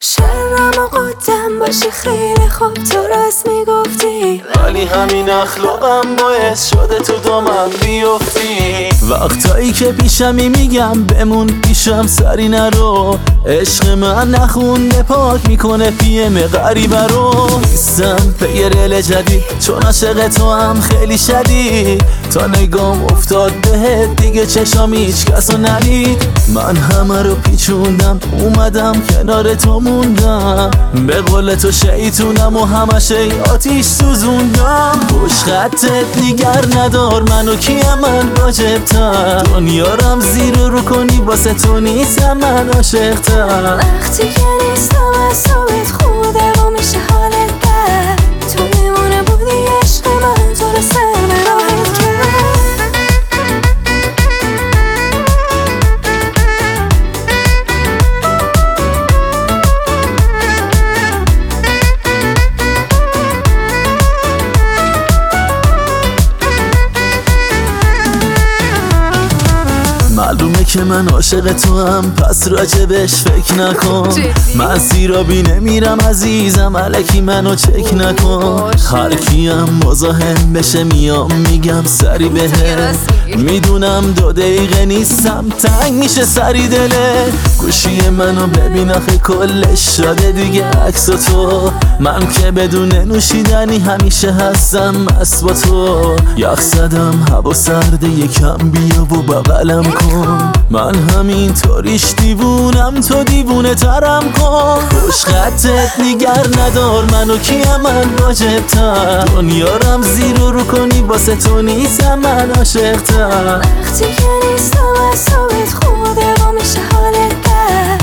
شرم و قدم باشه خیلی خوب تو راست میگفتی، ولی همین اخلاقم باعث شده تو دامم بیفتی. وقتایی که پیشمی میگم بمون پیشم سری نرو، عشق من نخونده پاک میکنه پیم غریبه رو. نیستم پی رل جدید چون عاشق تو هم خیلی شدید، تا نگام افتاد بهت دیگه چشام هیچ کسو ندید. من همه رو پیچوندم اومدم کنار تو موندم، به قول تو شیطونم و همشه آتیش سوزوندم. پشت خطت نیگر ندار منو کیم من واجبتر، دنیارم زیر رو کنی واسه تو نیستم من عاشقتر. وقتی که نیستم اعصابت خوده و میشه حالت بد، تو میمونه بودی عشق من تو رو سر به راحت کرد. معلومه که من عاشق تو هم پس راجبش فکر نکن، من سیرابی نمیرم عزیزم الکی منو چک نکن. هر کیم مزاحم بشه میام میگم سری بهت، میدونم 2 دقیقه نیستم تنگ میشه سری دله. گوشی منو ببین آخه کلش شده دیگه عکس تو، من که بدون نوشیدنی همیشه هستم مست با تو. یخ زدم هوا سرده یکم بیا و بغلم کن، من همین طوریش دیوونم تو دیوونه ترم کن. خوش خطت نیگر ندار منو کیم من واجبتر، دنیارم زیر رو کنی واسه تو نیستم من عاشقتر. وقتی که نیستم اعصابت خوده و میشه حالت بد،